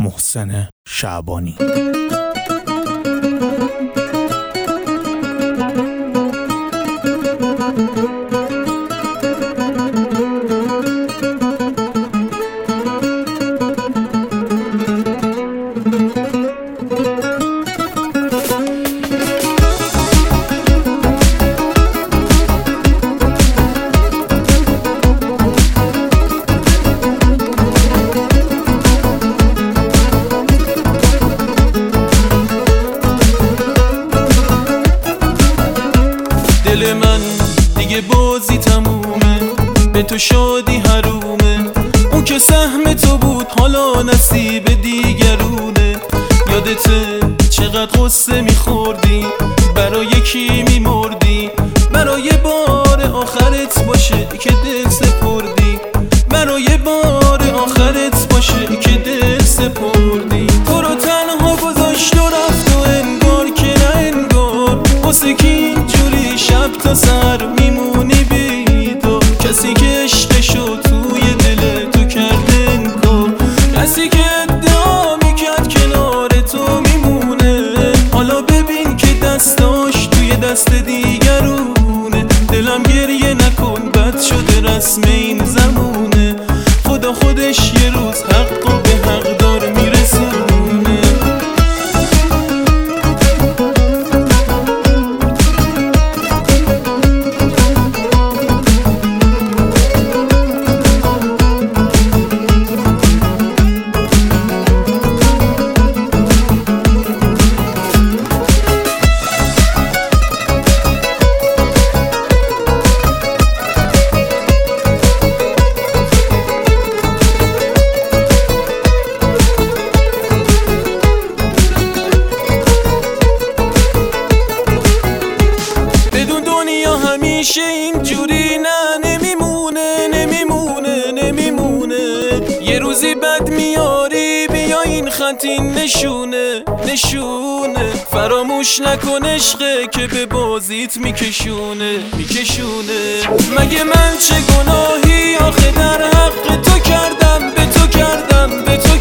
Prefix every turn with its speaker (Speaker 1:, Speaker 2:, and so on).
Speaker 1: محسن شعبانی.
Speaker 2: دل من دیگه بازی تمومه، به تو شادی حرومه. اون که سهم تو بود حالا نصیب دیگرونه. یادته چقدر قصه میخوردی، برای کی میمردی؟ برای بار آخرت باشه که دل سپردی، برای بار آخرت باشه که دل سپردی. تو رو تنها گذاشت و رفت و انگار که نه انگار، واسه کی اینجوری شب تا سر میمونی بیدار؟ کسی که عشقشو توی دل تو کرد انکار، کسی که ادعا میکرد کنار تو میمونه، حالا ببین که دستاش توی دست دیگرونه. دلم گریه نکن بد شده رسم این زمونه، خدا خودش یه روز حقو به حق دار میرسونه. همیشه اینجوری نه، نمیمونه نمیمونه نمیمونه. یه روزی بد میاری بیا این خط این نشونه نشونه. فراموش نکن عشقه که به بازیت میکشونه میکشونه. مگه من چه گناهی آخه در حق تو کردم، به تو کردم به تو